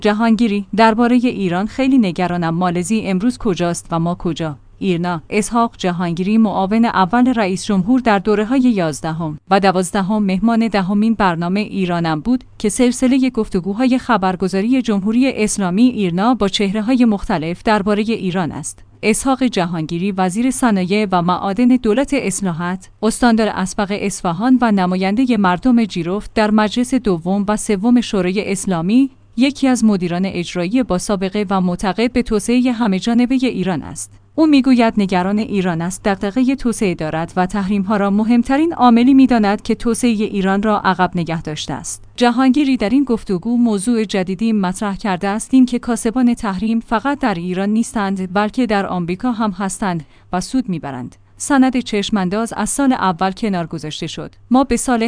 جهانگیری: درباره ایران خیلی نگرانم. مالزی امروز کجاست و ما کجا؟ ایرنا: اسحاق جهانگیری معاون اول رئیس جمهور در دوره‌های 11 و 12 مهمان 10مین برنامه ایرانم بود که سلسله گفتگوهای خبرگزاری جمهوری اسلامی ایرنا با چهره‌های مختلف درباره ایران است. اسحاق جهانگیری وزیر صنایع و معادن دولت اصلاحات، استاندار اسبق اصفهان و نماینده مردم جیرفت در مجلس دوم و سوم شورای اسلامی، یکی از مدیران اجرایی با سابقه و معتقد به توسعه همه‌جانبه ایران است. او میگوید نگران ایران است، دغدغه توسعه دارد و تحریم‌ها را مهمترین عاملی می‌داند که توسعه ایران را عقب نگه داشته است. جهانگیری در این گفتگو موضوع جدیدی مطرح کرده است، این که کاسبان تحریم فقط در ایران نیستند بلکه در آمریکا هم هستند و سود می‌برند. سند چشمانداز از سال اول کنار گذاشته شد. ما به سال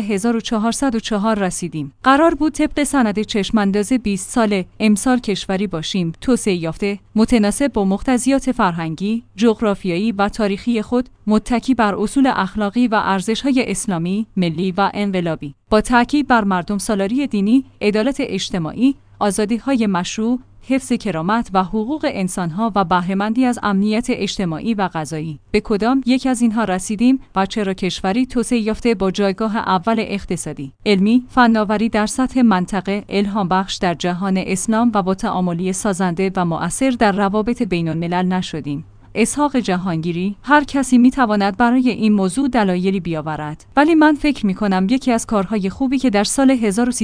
1404 رسیدیم. قرار بود طبق سند چشمانداز 20 ساله امسال کشوری باشیم، توسعه یافته، متناسب با مقتضیات فرهنگی، جغرافیایی و تاریخی خود، متکی بر اصول اخلاقی و ارزش‌های اسلامی، ملی و انقلابی، با تاکید بر مردم سالاری دینی، عدالت اجتماعی، آزادی‌های مشروع، حفظ کرامت و حقوق انسانها و بهره‌مندی از امنیت اجتماعی و غذایی. به کدام یک از اینها رسیدیم و چرا کشوری توسعه یافته با جایگاه اول اقتصادی، علمی، فناوری در سطح منطقه، الهام بخش در جهان اسلام و با تعاملی سازنده و مؤثر در روابط بین‌الملل نشدیم؟ اسحاق جهانگیری: هر کسی میتواند برای این موضوع دلایلی بیاورد، ولی من فکر میکنم یکی از کارهای خوبی که در سال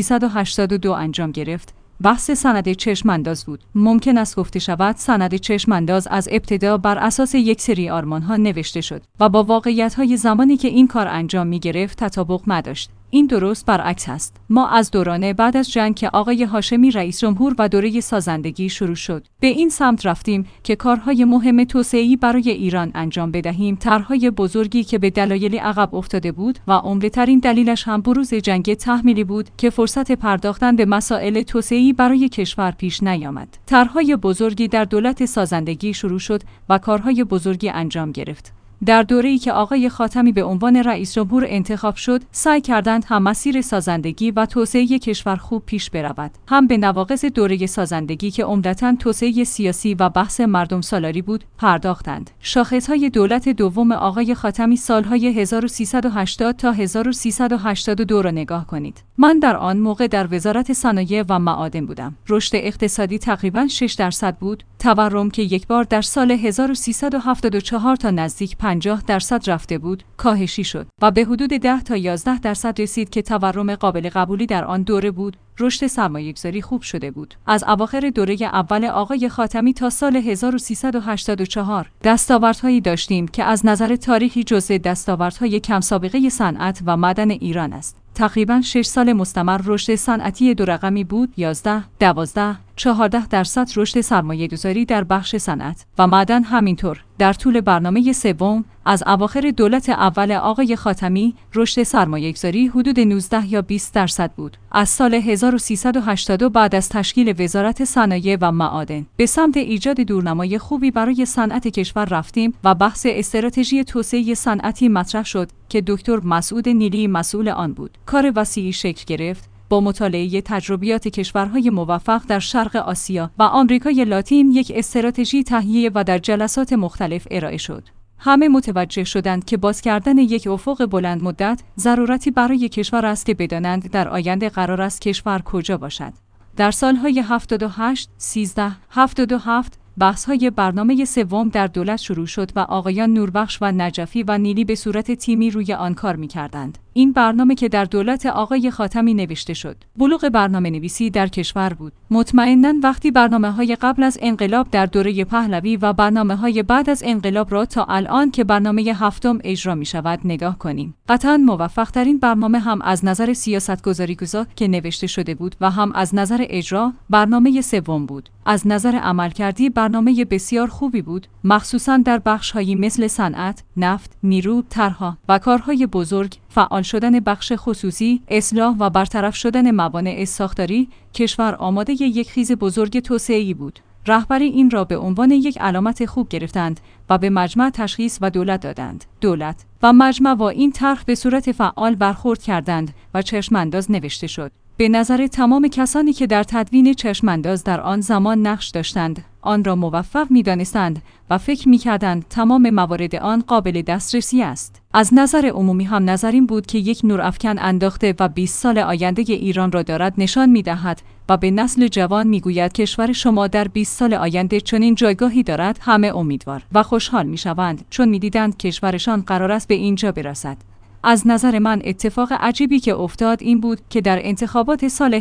1382 انجام گرفت بحث سند چشمانداز بود. ممکن است گفته شود سند چشمانداز از ابتدا بر اساس یک سری آرمان‌ها نوشته شد و با واقعیت‌های زمانی که این کار انجام می‌گرفت تطابق نداشت. این درست برعکس است. ما از دوران بعد از جنگ که آقای هاشمی رئیس جمهور و دوره سازندگی شروع شد، به این سمت رفتیم که کارهای مهم توسعه‌ای برای ایران انجام بدهیم. طرح‌های بزرگی که به دلایلی عقب افتاده بود و عمده‌ترین دلیلش هم بروز جنگ تحمیلی بود که فرصت پرداختن به مسائل توسعه‌ای برای کشور پیش نیامد. طرح‌های بزرگی در دولت سازندگی شروع شد و کارهای بزرگی انجام گرفت. در دوره‌ای که آقای خاتمی به عنوان رئیس جمهور انتخاب شد، سعی کردند هم مسیر سازندگی و توسعه کشور خوب پیش برود، هم به نواقص دوره سازندگی که عمدتاً توسعه سیاسی و بحث مردم سالاری بود، پرداختند. شاخص‌های دولت دوم آقای خاتمی سالهای 1380 تا 1382 را نگاه کنید. من در آن موقع در وزارت صنایع و معادن بودم. رشد اقتصادی تقریباً 6% بود، تورم که یک بار در سال 1374 تا نزدیک 50% رفته بود، کاهشی شد و به حدود 10 تا 11% رسید که تورم قابل قبولی در آن دوره بود. رشد سرمایه‌گذاری خوب شده بود. از اواخر دوره اول آقای خاتمی تا سال 1384 دستاوردهایی داشتیم که از نظر تاریخی جزء دستاوردهای کم سابقه صنعت و معدن ایران است. تقریباً 6 سال مستمر رشد صنعتی دو رقمی بود، 11, 12, 14% رشد سرمایه‌گذاری در بخش صنعت و معدن همینطور. در طول برنامه سوم از اواخر دولت اول آقای خاتمی رشد سرمایه‌گذاری حدود 19 یا 20% بود. از سال 1382 بعد از تشکیل وزارت صنایع و معادن به سمت ایجاد دورنمای خوبی برای صنعت کشور رفتیم و بحث استراتژی توسعه صنعتی مطرح شد که دکتر مسعود نیلی مسئول آن بود. کار وسیعی شکل گرفت. با مطالعه تجربیات کشورهای موفق در شرق آسیا و آمریکای لاتین یک استراتژی تهیه و در جلسات مختلف ارائه شد. همه متوجه شدند که باز کردن یک افق بلند مدت ضرورتی برای کشور است که بدانند در آینده قرار است کشور کجا باشد. در سالهای 78، 13، 77 بحث‌های برنامه سوم در دولت شروع شد و آقایان نوربخش و نجفی و نیلی به صورت تیمی روی آن کار می‌کردند. این برنامه که در دولت آقای خاتمی نوشته شد، بلوغ برنامه‌نویسی در کشور بود. مطمئناً وقتی برنامه‌های قبل از انقلاب در دوره پهلوی و برنامه‌های بعد از انقلاب را تا الان که برنامه هفتم اجرا می‌شود نگاه کنیم، قطعاً موفق‌ترین برنامه هم از نظر سیاست‌گذاری که نوشته شده بود و هم از نظر اجرا برنامه سوم بود. از نظر عملکردی برنامه بسیار خوبی بود، مخصوصاً در بخش‌هایی مثل صنعت، نفت، نیرو، طرح‌ها و کارهای بزرگ، فعال شدن بخش خصوصی، اصلاح و برطرف شدن موانع ساختاری. کشور آماده یک خیز بزرگ توسعه‌ای بود. رهبری این را به عنوان یک علامت خوب گرفتند و به مجمع تشخیص و دولت دادند. دولت و مجمع با این طرح به صورت فعال برخورد کردند و چشمانداز نوشته شد. به نظر تمام کسانی که در تدوین چشمانداز در آن زمان نقش داشتند، آن را موفق می‌دانستند و فکر می‌کردند تمام موارد آن قابل دسترسی است. از نظر عمومی هم نظر این بود که یک نورافکن انداخته و 20 سال آینده ایران را دارد نشان می‌دهد و به نسل جوان می‌گوید کشور شما در 20 سال آینده چنین جایگاهی دارد. همه امیدوار و خوشحال می‌شوند چون می‌دیدند کشورشان قرار است به اینجا برسد. از نظر من اتفاق عجیبی که افتاد این بود که در انتخابات سال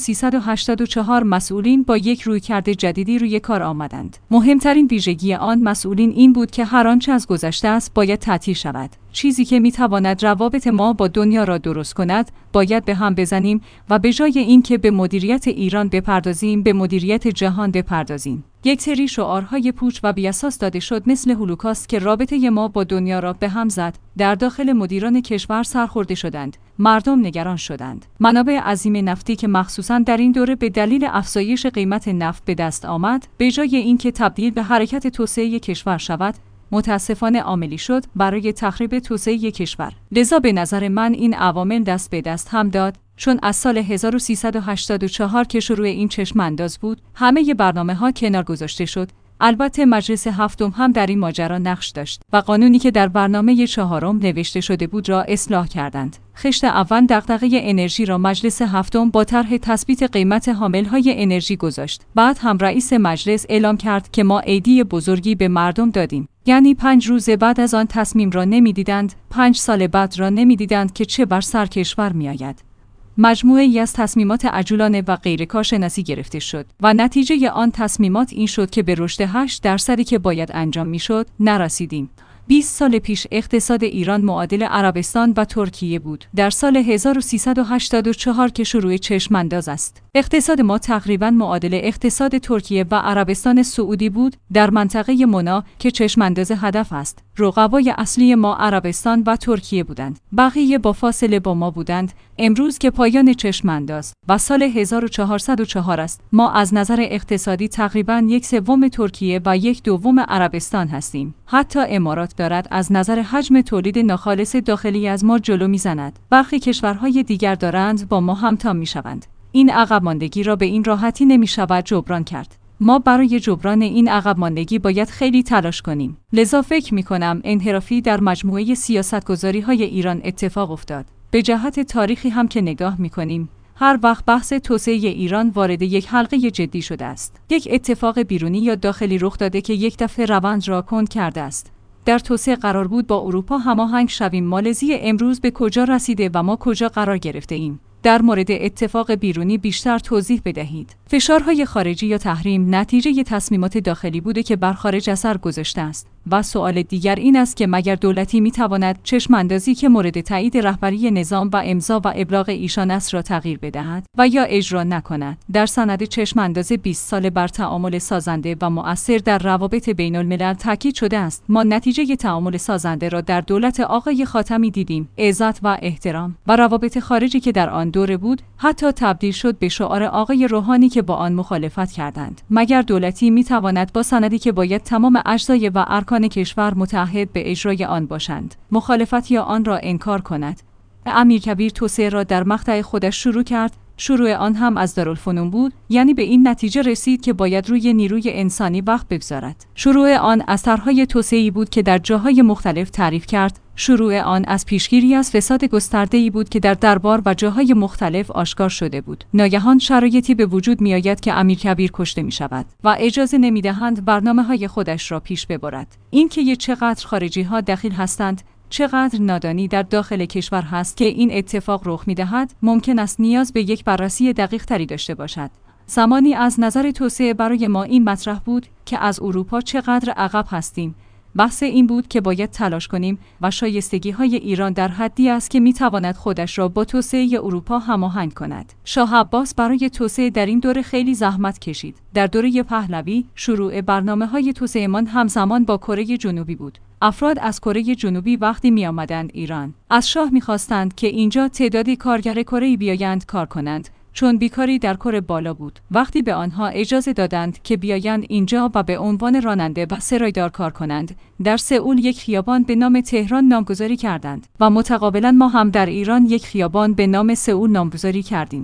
1384 مسئولین با یک رویکرد جدیدی روی کار آمدند. مهمترین ویژگی آن مسئولین این بود که هر آنچه از گذشته است باید تعطیل شود. چیزی که میتواند روابط ما با دنیا را درست کند، باید به هم بزنیم و به جای اینکه به مدیریت ایران بپردازیم، به مدیریت جهان بپردازیم. یک سری شعارهای پوچ و بی‌اساس داده شد مثل هولوکاست که رابطه ما با دنیا را به هم زد. در داخل مدیران کشور سرخورده شدند. مردم نگران شدند. منابع عظیم نفتی که مخصوصاً در این دوره به دلیل افزایش قیمت نفت به دست آمد، به جای اینکه تبدیل به حرکت توسعه کشور شود، متاسفانه عاملی شد برای تخریب توسعه کشور. لذا به نظر من این عوامل دست به دست هم داد، چون از سال 1384 که شروع این چشمانداز بود، همه برنامه‌ها کنار گذاشته شد. البته مجلس هفتم هم در این ماجرا نقش داشت و قانونی که در برنامه چهارم نوشته شده بود را اصلاح کردند. خشت اول دغدغه انرژی را مجلس هفتم با طرح تثبیت قیمت حامل‌های انرژی گذاشت. بعد هم رئیس مجلس اعلام کرد که ما عیدی بزرگی به مردم دادیم. یعنی 5 روز بعد از آن تصمیم را نمی‌دیدند، 5 سال بعد را نمی‌دیدند که چه بر سر کشور می‌آید. مجموعه‌ای از تصمیمات عجولانه و غیر کارشناسی گرفته شد و نتیجه آن تصمیمات این شد که به رشد 8% که باید انجام می‌شد نرسیدیم. 20 سال پیش اقتصاد ایران معادل عربستان و ترکیه بود. در سال 1384 که شروع چشمانداز است، اقتصاد ما تقریباً معادل اقتصاد ترکیه و عربستان سعودی بود در منطقه منا که چشمانداز هدف است. رقبای اصلی ما عربستان و ترکیه بودند. بقیه با فاصله با ما بودند. امروز که پایان چشمانداز و سال 1404 است، ما از نظر اقتصادی تقریباً 1/3 ترکیه و 1/2 عربستان هستیم. حتی امارات دارد از نظر حجم تولید ناخالص داخلی از ما جلو میزند. برخی کشورهای دیگر دارند با ما همتا میشوند. این عقب ماندگی را به این راحتی نمیشود جبران کرد. ما برای جبران این عقب ماندگی باید خیلی تلاش کنیم. لذا فکر می‌کنم انحرافی در مجموعه سیاستگذاری‌های ایران اتفاق افتاد. به جهت تاریخی هم که نگاه می‌کنیم، هر وقت بحث توسعه ایران وارد یک حلقه جدی شده است، یک اتفاق بیرونی یا داخلی رخ داده که یک دفعه روند را کند کرده است. در توسعه قرار بود با اروپا هماهنگ شویم. مالزی امروز به کجا رسیده و ما کجا قرار گرفته ایم؟ در مورد اتفاق بیرونی بیشتر توضیح بدهید. فشارهای خارجی یا تحریم نتیجه تصمیمات داخلی بوده که بر خارج اثر گذاشته است. و سوال دیگر این است که مگر دولتی میتواند چشم اندازی که مورد تایید رهبری نظام و امضا و ابلاغ ایشان است را تغییر بدهد و یا اجرا نکند؟ در سند چشم انداز 20 ساله بر تعامل سازنده و مؤثر در روابط بین الملل تاکید شده است. ما نتیجه تعامل سازنده را در دولت آقای خاتمی دیدیم. عزت و احترام و روابط خارجی که در آن دوره بود حتی تبدیل شد به شعار آقای روحانی که با آن مخالفت کردند. مگر دولتی میتواند با سندی که باید تمام اجزای و ارکان کشور متحد به اجرای آن باشند، مخالفت یا آن را انکار کند؟ امیرکبیر توسعه را در مقطع خودش شروع کرد. شروع آن هم از دارالفنون بود، یعنی به این نتیجه رسید که باید روی نیروی انسانی وقت بگذارد. شروع آن از طرح‌های توسعه‌ای بود که در جاهای مختلف تعریف کرد. شروع آن از پیشگیری از فساد گسترده‌ای بود که در دربار و جاهای مختلف آشکار شده بود. ناگهان شرایطی به وجود می‌آید که امیرکبیر کشته می‌شود و اجازه نمی‌دهند برنامه‌های خودش را پیش ببرد. اینکه چقدر خارجی‌ها دخیل هستند، چقدر نادانی در داخل کشور هست که این اتفاق رخ می‌دهد، ممکن است نیاز به یک بررسی دقیق‌تری داشته باشد. زمانی از نظر توسعه برای ما این مطرح بود که از اروپا چقدر عقب هستیم. بحث این بود که باید تلاش کنیم و شایستگی‌های ایران در حدی است که می‌تواند خودش را با توسعه اروپا هماهنگ کند. شاه عباس برای توسعه در این دوره خیلی زحمت کشید. در دوره پهلوی شروع برنامه‌های توسعه‌مان همزمان با کره جنوبی بود. افراد از کره جنوبی وقتی می‌آمدند ایران، از شاه می‌خواستند که اینجا تعدادی کارگر کره‌ای بیایند کار کنند، چون بیکاری در کره بالا بود. وقتی به آنها اجازه دادند که بیایند اینجا و به عنوان راننده و سرایدار کار کنند، در سئول یک خیابان به نام تهران نامگذاری کردند و متقابلا ما هم در ایران یک خیابان به نام سئول نامگذاری کردیم.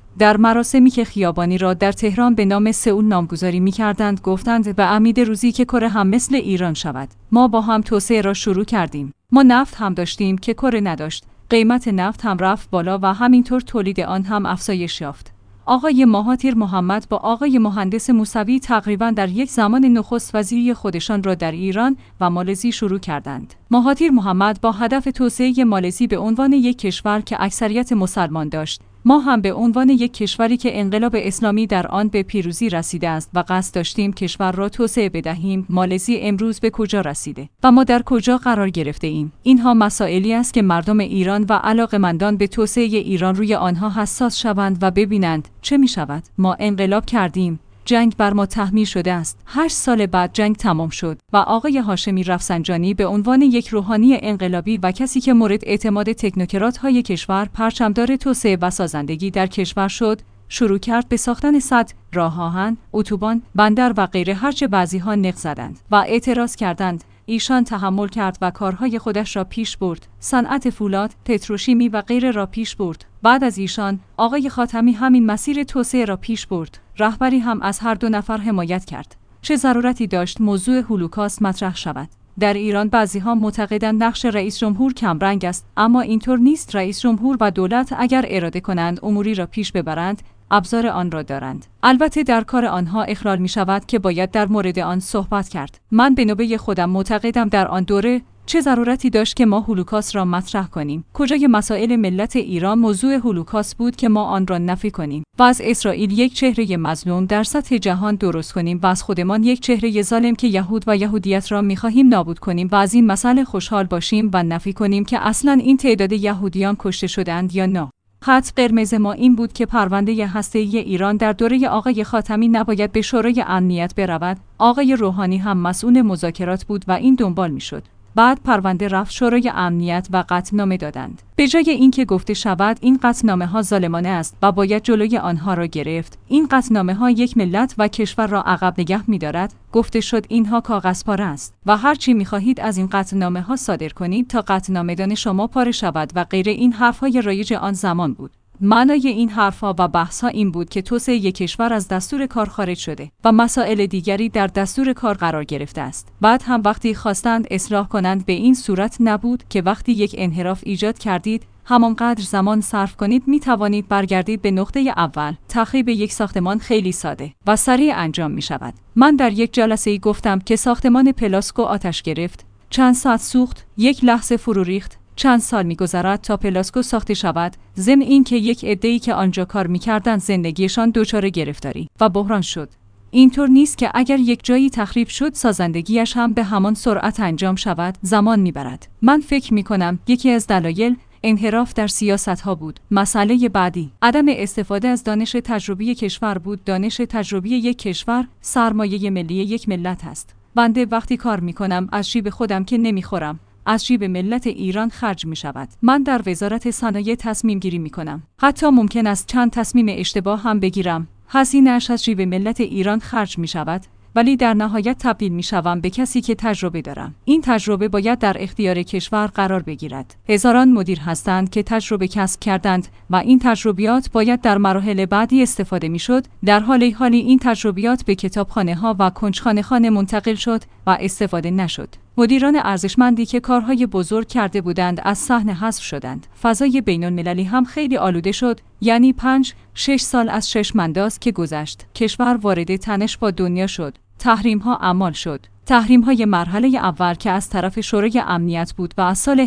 در مراسمی که خیابانی را در تهران به نام سئول نامگذاری می‌کردند گفتند به امید روزی که کره هم مثل ایران شود. ما با هم توسعه را شروع کردیم. ما نفت هم داشتیم که کره نداشت. قیمت نفت هم رفت بالا و همینطور تولید آن هم افزایش یافت. آقای مهاتیر محمد با آقای مهندس موسوی تقریباً در یک زمان نخست وزیری خودشان را در ایران و مالزی شروع کردند. مهاتیر محمد با هدف توسعه مالزی به عنوان یک کشور که اکثریت مسلمان داشت، ما هم به عنوان یک کشوری که انقلاب اسلامی در آن به پیروزی رسیده است و قصد داشتیم کشور را توسعه بدهیم. مالزی امروز به کجا رسیده و ما در کجا قرار گرفته ایم؟ اینها مسائلی است که مردم ایران و علاقه‌مندان به توسعه ایران روی آنها حساس شوند و ببینند چه می شود. ما انقلاب کردیم، جنگ بر ما تحمیل شده است. 8 سال بعد جنگ تمام شد و آقای هاشمی رفسنجانی به عنوان یک روحانی انقلابی و کسی که مورد اعتماد تکنوکرات‌های کشور پرچمدار توسعه و سازندگی در کشور شد، شروع کرد به ساختن سد، راه آهن، اتوبان، بندر و غیره، هرچه بعضی‌ها نق زدند و اعتراض کردند. ایشان تحمل کرد و کارهای خودش را پیش برد. صنعت فولاد، پتروشیمی و غیره را پیش برد. بعد از ایشان آقای خاتمی همین مسیر توسعه را پیش برد. رهبری هم از هر دو نفر حمایت کرد. چه ضرورتی داشت موضوع هولوکاست مطرح شود؟ در ایران بعضی‌ها معتقدند نقش رئیس جمهور کمرنگ است، اما اینطور نیست. رئیس جمهور و دولت اگر اراده کنند اموری را پیش ببرند، ابزار آن را دارند. البته در کار آنها اخلال می شود که باید در مورد آن صحبت کرد. من به نوبه خودم معتقدم در آن دوره چه ضرورتی داشت که ما هولوکاست را مطرح کنیم؟ کجای مسائل ملت ایران موضوع هولوکاست بود که ما آن را نفی کنیم و از اسرائیل یک چهره مظلوم در سطح جهان درست کنیم و از خودمان یک چهره ظالم که یهود و یهودیت را می‌خواهیم نابود کنیم و از این مسئله خوشحال باشیم و نفی کنیم که اصلاً این تعداد یهودیان کشته شدند یا نه. خط قرمز ما این بود که پرونده هسته‌ای ایران در دوره آقای خاتمی نباید به شورای امنیت برود. آقای روحانی هم مسئول مذاکرات بود و این دنبال می‌شد. بعد پرونده رفت شورای امنیت و قطعنامه دادند. به جای اینکه گفته شود این قطعنامه‌ها ظالمانه است و باید جلوی آنها را گرفت، این قطعنامه‌ها یک ملت و کشور را عقب نگه می‌دارد، گفته شد اینها کاغذ پاره است و هر چی می‌خواهید از این قطعنامه‌ها صادر کنید تا قطعنامه‌دان شما پاره شود و غیره. این حرف‌های رایج آن زمان بود. معنای این حرفها و بحث‌ها این بود که توسعه یک کشور از دستور کار خارج شده و مسائل دیگری در دستور کار قرار گرفته است. بعد هم وقتی خواستند اصلاح کنند به این صورت نبود که وقتی یک انحراف ایجاد کردید همانقدر زمان صرف کنید می توانید برگردید به نقطه اول. تخریب یک ساختمان خیلی ساده و سریع انجام می شود. من در یک جلسه‌ای گفتم که ساختمان پلاسکو آتش گرفت، چند ساعت سوخت، یک لحظه فرو ریخت، چند سال می‌گذرد تا پلاسکو ساخته شود، ضمن اینکه یک عده‌ای که آنجا کار می‌کردند زندگیشان دچار گرفتاری و بحران شد. اینطور نیست که اگر یک جایی تخریب شد سازندگیش هم به همان سرعت انجام شود، زمان می‌برد. من فکر می‌کنم یکی از دلایل انحراف در سیاست‌ها بود. مسئله بعدی عدم استفاده از دانش تجربی کشور بود. دانش تجربی یک کشور سرمایه ملی یک ملت است. بنده وقتی کار می‌کنم از جیب خودم که نمی‌خورم، از جیب ملت ایران خرج می شود. من در وزارت صنایع تصمیم گیری می کنم. حتی ممکن است چند تصمیم اشتباه هم بگیرم. هزینه‌اش از جیب ملت ایران خرج می شود. ولی در نهایت تبدیل می شوم به کسی که تجربه دارم. این تجربه باید در اختیار کشور قرار بگیرد. هزاران مدیر هستند که تجربه کسب کردند و این تجربیات باید در مراحل بعدی استفاده می شد. در حالی این تجربیات به کتابخانه ها و کنجخانه منتقل شد و استفاده نشد. مدیران ارزشمندی که کارهای بزرگ کرده بودند از صحنه حذف شدند. فضای بین‌المللی هم خیلی آلوده شد. یعنی 5-6 سال از چشم‌انداز که گذشت، کشور وارد تنش با دنیا شد. تحریم‌ها اعمال شد. تحریم‌های مرحله اول که از طرف شورای امنیت بود و از سال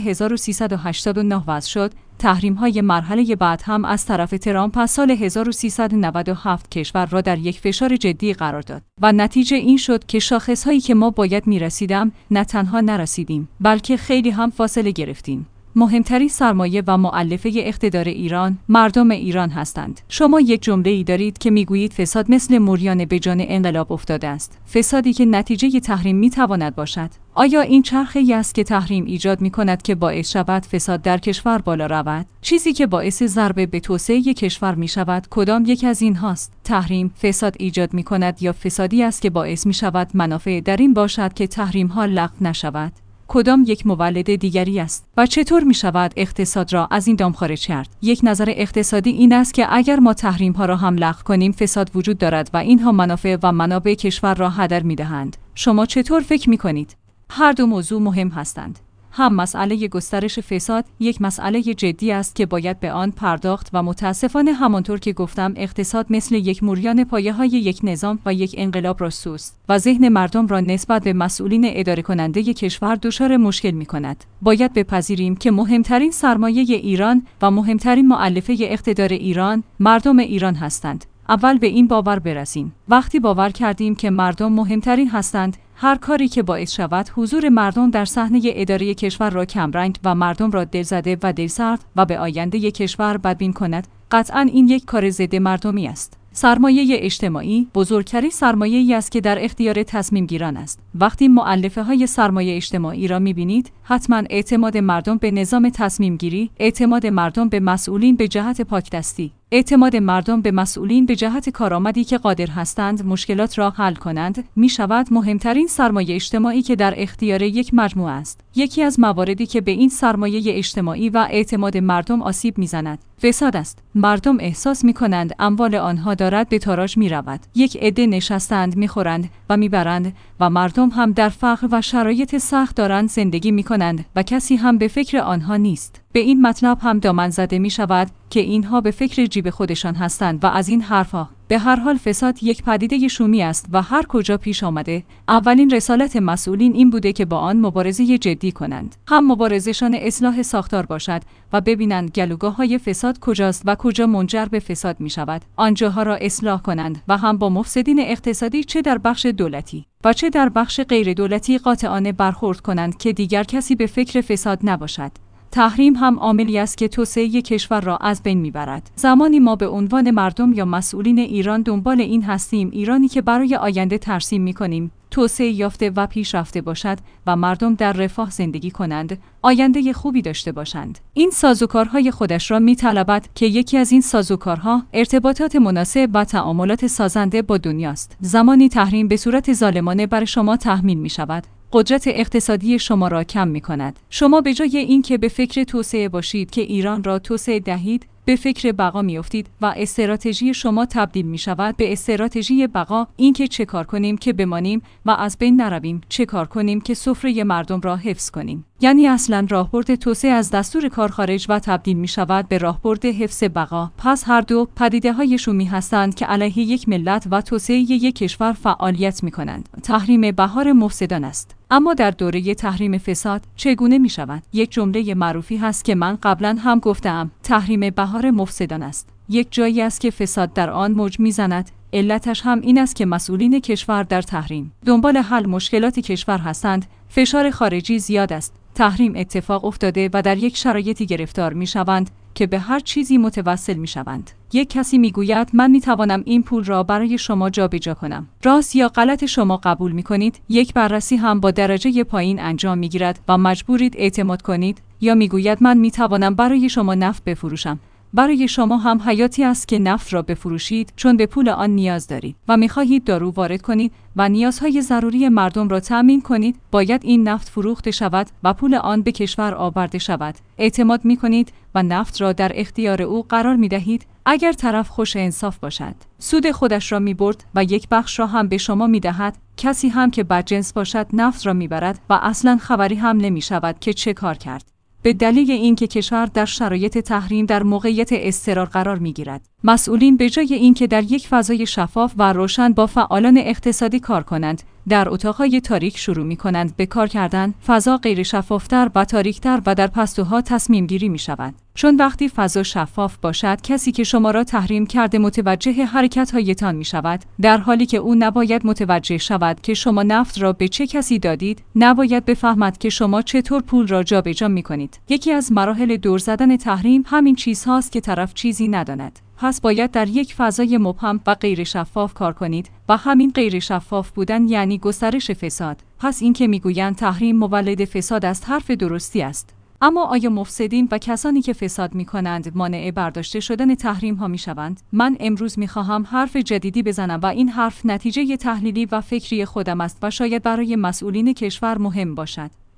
1389 وضع شد، تحریم‌های مرحله بعد هم از طرف ترامپ از سال 1397 کشور را در یک فشار جدی قرار داد و نتیجه این شد که شاخص‌هایی که ما باید می‌رسیدیم نه تنها نرسیدیم، بلکه خیلی هم فاصله گرفتیم. مهمترین سرمایه و مؤلفه اقتدار ایران مردم ایران هستند. شما یک جمله‌ای دارید که میگویید فساد مثل موریانه به جان انقلاب افتاده است. فسادی که نتیجه تحریم میتواند باشد. آیا این چرخه‌ای است که تحریم ایجاد می‌کند که باعث شود فساد در کشور بالا رود؟ چیزی که باعث ضربه به توسعه کشور می‌شود کدام یک از اینهاست؟ تحریم فساد ایجاد می‌کند یا فسادی است که باعث می‌شود منافع در این باشد که تحریم‌ها لغو نشود؟ کدام یک مولد دیگری است و چطور می شود اقتصاد را از این دام خارج کرد؟ یک نظر اقتصادی این است که اگر ما تحریم ها را هم لغو کنیم فساد وجود دارد و اینها منافع و منابع کشور را هدر می دهند. شما چطور فکر می کنید؟ هر دو موضوع مهم هستند. هم مسئله گسترش فساد یک مسئله جدی است که باید به آن پرداخت و متاسفانه همانطور که گفتم اقتصاد مثل یک موریان پایه‌های یک نظام و یک انقلاب را سوست و ذهن مردم را نسبت به مسئولین اداره کننده کشور دچار مشکل می‌کند. باید بپذیریم که مهمترین سرمایه ایران و مهمترین مؤلفه اقتدار ایران مردم ایران هستند. اول به این باور برسیم. وقتی باور کردیم که مردم مهمترین هستند، هر کاری که باعث شود حضور مردم در صحنه اداره کشور را کمرنگ و مردم را دلزده و دلسرد و به آینده کشور بدبین کند، قطعاً این یک کار ضد مردمی است. سرمایه اجتماعی بزرگترین سرمایه‌ای است که در اختیار تصمیم گیران است. وقتی مؤلفه‌های سرمایه اجتماعی را می‌بینید، حتماً اعتماد مردم به نظام تصمیم گیری، اعتماد مردم به مسئولین به جهت پاکدستی، اعتماد مردم به مسئولین به جهت کارآمدی که قادر هستند مشکلات را حل کنند، می‌شود مهمترین سرمایه اجتماعی که در اختیار یک مجموعه است. یکی از مواردی که به این سرمایه اجتماعی و اعتماد مردم آسیب می‌زند، فساد است. مردم احساس می‌کنند اموال آنها دارد به تاراج می‌رود. یک عده نشستند می‌خورند و می‌برند و مردم هم در فقر و شرایط سخت دارند زندگی می‌کنند و کسی هم به فکر آنها نیست. به این مطلب هم دامن زده می شود که اینها به فکر جیب خودشان هستند و از این حرفها. به هر حال فساد یک پدیده شومی است و هر کجا پیش آمده، اولین رسالت مسئولین این بوده که با آن مبارزه جدی کنند. هم مبارزهشان اصلاح ساختار باشد و ببینند گلوگاه‌های فساد کجاست و کجا منجر به فساد می شود. آنجاها را اصلاح کنند و هم با مفسدین اقتصادی چه در بخش دولتی و چه در بخش غیر دولتی قاطعانه برخورد کنند که دیگر کسی به فکر فساد نباشد. تحریم هم عاملی است که توسعه کشور را از بین میبرد. زمانی ما به عنوان مردم یا مسئولین ایران دنبال این هستیم ایرانی که برای آینده ترسیم میکنیم توسعه یافته و پیشرفته باشد و مردم در رفاه زندگی کنند، آینده خوبی داشته باشند. این سازوکارهای خودش را میطلبد که یکی از این سازوکارها ارتباطات مناسب و تعاملات سازنده با دنیاست. زمانی تحریم به صورت ظالمانه بر شما تحمیل میشود، قدرت اقتصادی شما را کم می کند. شما به جای اینکه به فکر توسعه باشید که ایران را توسعه دهید، به فکر بقا میافتید و استراتژی شما تبدیل می شود به استراتژی بقا، اینکه چه کار کنیم که بمانیم و از بین نرویم، چه کار کنیم که سفره مردم را حفظ کنیم. یعنی اصلا راهبرد توسعه از دستور کار خارج و تبدیل می شود به راهبرد حفظ بقا. پس هر دو پدیده‌های شومی هستند که علیه یک ملت و توسعه یک کشور فعالیت می کنند. تحریم بهار مفسدان است. اما در دوره تحریم فساد چگونه می شود؟ یک جمله معروفی هست که من قبلا هم گفتم، تحریم بهار مفسدان است. یک جایی است که فساد در آن موج میزند. علتش هم این است که مسئولین کشور در تحریم دنبال حل مشکلات کشور هستند. فشار خارجی زیاد است. تحریم اتفاق افتاده و در یک شرایطی گرفتار می شوند که به هر چیزی متوسل می شوند. یک کسی می گوید من می توانم این پول را برای شما جابجا کنم. راست یا غلط شما قبول می کنید. یک بررسی هم با درجه پایین انجام می گیرد و مجبورید اعتماد کنید. یا می گوید من می توانم برای شما نفت بفروشم. برای شما هم حیاتی است که نفت را بفروشید چون به پول آن نیاز دارید و می‌خواهید دارو وارد کنید و نیازهای ضروری مردم را تأمین کنید. باید این نفت فروخته شود و پول آن به کشور آورده شود. اعتماد می‌کنید و نفت را در اختیار او قرار می‌دهید. اگر طرف خوش انصاف باشد، سود خودش را می‌برد و یک بخش را هم به شما می‌دهد. کسی هم که بدجنس باشد نفت را می‌برد و اصلاً خبری هم نمی‌شود که چه کار کرد. به دلیل اینکه کشور در شرایط تحریم در موقعیت اضطرار قرار می‌گیرد. مسئولین به جای اینکه در یک فضای شفاف و روشن با فعالان اقتصادی کار کنند، در اتاق‌های تاریک شروع می‌کنند به کار کردن. فضا غیر شفافتر و تاریک‌تر و در پستوها تصمیم گیری می‌شود. چون وقتی فضا شفاف باشد، کسی که شما را تحریم کرده متوجه حرکت‌هایتان می‌شود، در حالی که او نباید متوجه شود که شما نفت را به چه کسی دادید، نباید بفهمد که شما چطور پول را جابجا می‌کنید. یکی از مراحل دور زدن تحریم همین چیزهاست که طرف چیزی نداند. پس باید در یک فضای مبهم و غیر شفاف کار کنید و همین غیر شفاف بودن یعنی گسترش فساد. پس این که میگویند تحریم مولد فساد است حرف درستی است. اما آیا مفسدین و کسانی که فساد می‌کنند مانع برداشته شدن تحریم ها می‌شوند؟ من امروز می‌خواهم حرف جدیدی بزنم و این حرف نتیجه تحلیلی و فکری خودم است و شاید برای مسئولین کشور مهم باشد.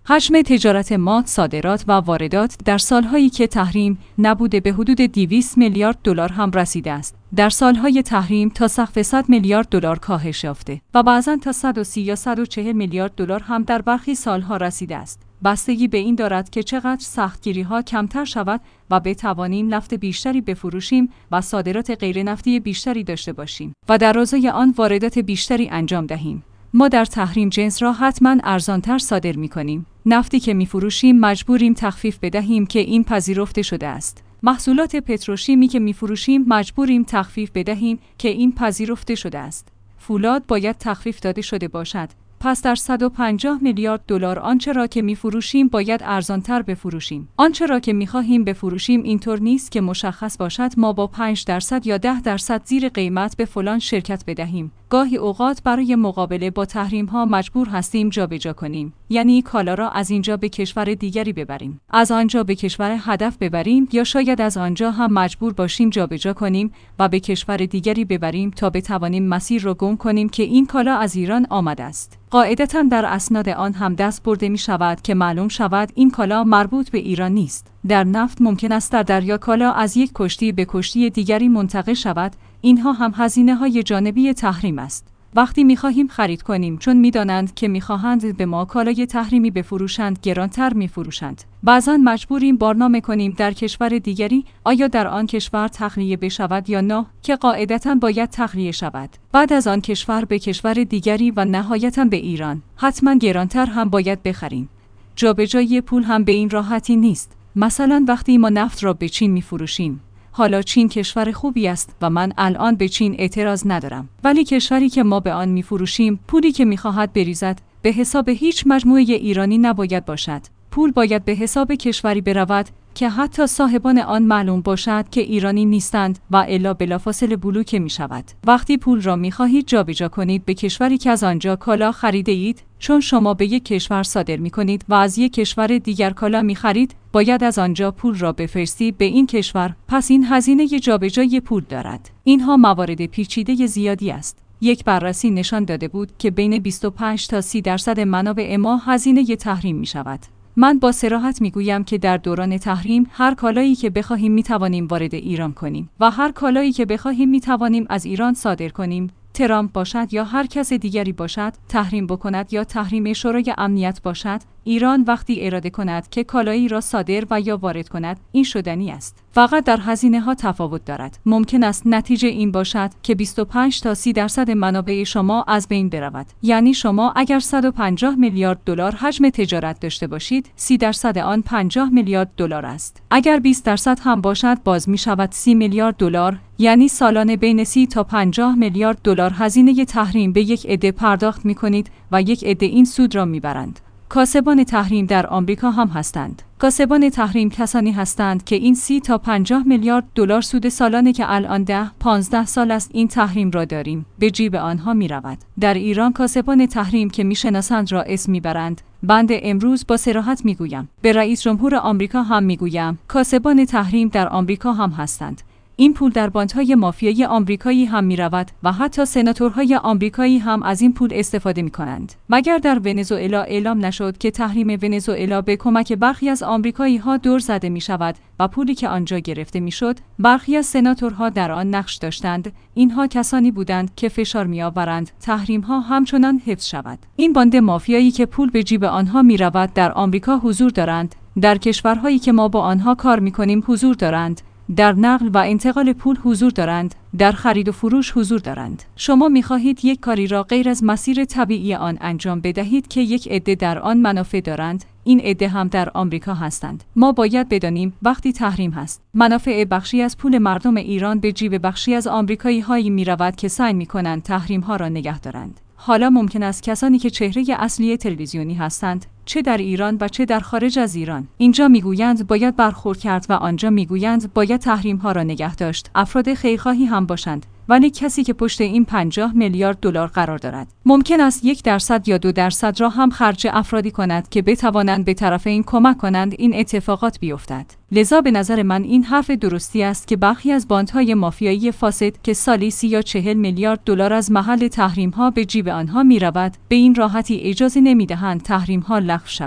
حجم تجارت ما، صادرات و واردات در سالهایی که تحریم نبوده به حدود 200 میلیارد دلار هم رسیده است. در سالهای تحریم تا سقف 100 میلیارد دلار کاهش یافته و بعضاً تا 130 یا 140 میلیارد دلار هم در برخی سالها رسیده است. بستگی به این دارد که چقدر سختگیری‌ها کمتر شود و بتوانیم نفت بیشتری بفروشیم و صادرات غیر نفتی بیشتری داشته باشیم و در ازای آن واردات بیشتری انجام دهیم. ما در تحریم جنس را حتما ارزانتر صادر می‌کنیم. نفتی که می‌فروشیم مجبوریم تخفیف بدهیم که این پذیرفته شده است. محصولات پتروشیمی که می‌فروشیم مجبوریم تخفیف بدهیم که این پذیرفته شده است. فولاد باید تخفیف داده شده باشد. پس در 150 میلیارد دلار آنچه را که می‌فروشیم باید ارزانتر بفروشیم. آنچه را که می‌خواهیم بفروشیم اینطور نیست که مشخص باشد ما با 5% یا 10% زیر قیمت به فلان شرکت بدهیم. گاهی اوقات برای مقابله با تحریم‌ها مجبور هستیم جابجا کنیم. یعنی کالا را از اینجا به کشور دیگری ببریم، از آنجا به کشور هدف ببریم یا شاید از آنجا هم مجبور باشیم جابجا کنیم و به کشور دیگری ببریم تا بتوانیم مسیر را گم کنیم که این کالا از ایران آمده است. قاعدتاً در اسناد آن هم دست برده می شود که معلوم شود این کالا مربوط به ایران نیست. در نفت ممکن است در دریا کالا از یک کشتی به کشتی دیگری منتقل شود. اینها هم هزینه‌های جانبی تحریم است. وقتی می‌خواهیم خرید کنیم چون می‌دانند که می‌خواهند به ما کالای تحریمی بفروشند گرانتر می‌فروشند. بعضاً مجبوریم بارنامه کنیم در کشور دیگری آیا در آن کشور تخلیه بشود یا نه که قاعدتاً باید تخلیه شود. بعد از آن کشور به کشور دیگری و نهایتاً به ایران. حتماً گرانتر هم باید بخریم. جابجایی پول هم به این راحتی نیست. مثلا وقتی ما نفت را به چین می‌فروشیم، حالا چین کشور خوبی است و من الان به چین اعتراض ندارم، ولی کشوری که ما به آن می‌فروشیم پولی که می‌خواهد بریزد به حساب هیچ مجموعه ایرانی نباید باشد. پول باید به حساب کشوری برود که حتی صاحبان آن معلوم باشد که ایرانی نیستند و الا بلافاصله بلوکه می شود. وقتی پول را می خواهید جابجا کنید به کشوری که از آنجا کالا خریده اید، چون شما به یک کشور صادر می کنید و از یک کشور دیگر کالا می خرید، باید از آنجا پول را بفرستید به این کشور، پس این هزینه جابجایی پول دارد. اینها موارد پیچیده زیادی است. یک بررسی نشان داده بود که بین 25 تا 30% منابع ما هزینه تحریم می شود. من با صراحت میگویم که در دوران تحریم هر کالایی که بخواهیم میتوانیم وارد ایران کنیم و هر کالایی که بخواهیم میتوانیم از ایران صادر کنیم. ترامپ باشد یا هر کس دیگری باشد، تحریم بکند یا تحریم شورای امنیت باشد، ایران وقتی اراده کند که کالایی را صادر و یا وارد کند، این شدنی است. فقط در هزینه ها تفاوت دارد. ممکن است نتیجه این باشد که 25 تا 30% منابع شما از بین برود. یعنی شما اگر 150 میلیارد دلار حجم تجارت داشته باشید، 30% آن 50 میلیارد دلار است. اگر 20% هم باشد، باز می شود 30 میلیارد دلار. یعنی سالانه بین 30 تا 50 میلیارد دلار هزینه تحریم به یک عده پرداخت می کنید و یک عده این سود را می برند. کاسبان تحریم در آمریکا هم هستند. کاسبان تحریم کسانی هستند که این 30 تا 50 میلیارد دلار سود سالانه که الان 10-15 سال است این تحریم را داریم به جیب آنها می رود. در ایران کاسبان تحریم که می شناسند را اسم می برند. بنده امروز با صراحت می گویم. به رئیس جمهور آمریکا هم می گویم. کاسبان تحریم در آمریکا هم هستند. این پول در بانک‌های مافیایی آمریکایی هم می‌رود و حتی سناتورهای آمریکایی هم از این پول استفاده می‌کنند. مگر در ونزوئلا اعلام نشد که تحریم ونزوئلا به کمک برخی از آمریکایی‌ها دور زده می‌شود و پولی که آنجا گرفته می‌شد، برخی از سناتورها در آن نقش داشتند. اینها کسانی بودند که فشار می‌آورند تحریم‌ها همچنان حفظ شود. این باند مافیایی که پول به جیب آنها می‌رود در آمریکا حضور دارند، در کشورهایی که ما با آنها کار می‌کنیم حضور دارند. در نقل و انتقال پول حضور دارند، در خرید و فروش حضور دارند. شما می‌خواهید یک کاری را غیر از مسیر طبیعی آن انجام بدهید که یک عده در آن منافع دارند. این عده هم در آمریکا هستند. ما باید بدانیم وقتی تحریم هست، منافع بخشی از پول مردم ایران به جیب بخشی از آمریکایی‌هایی می‌رود که سعی می‌کنند تحریم‌ها را نگه دارند. حالا ممکن است کسانی که چهره اصلی تلویزیونی هستند، چه در ایران و چه در خارج از ایران، اینجا میگویند باید برخورد کرد و آنجا میگویند باید تحریم‌ها را نگه داشت. افراد خیرخواهی هم باشند، ولی کسی که پشت این 50 میلیارد دلار قرار دارد، ممکن است 1% یا 2% را هم خرج افرادی کند که بتوانند به طرف این کمک کنند این اتفاقات بیفتد. لذا به نظر من این حرف درستی است که برخی از باندهای مافیایی فاسد که سالی 30 یا 40 میلیارد دلار از محل تحریم‌ها به جیب آنها می‌رود، به این راحتی اجازه نمی‌دهند تحریم‌ها لغو شود.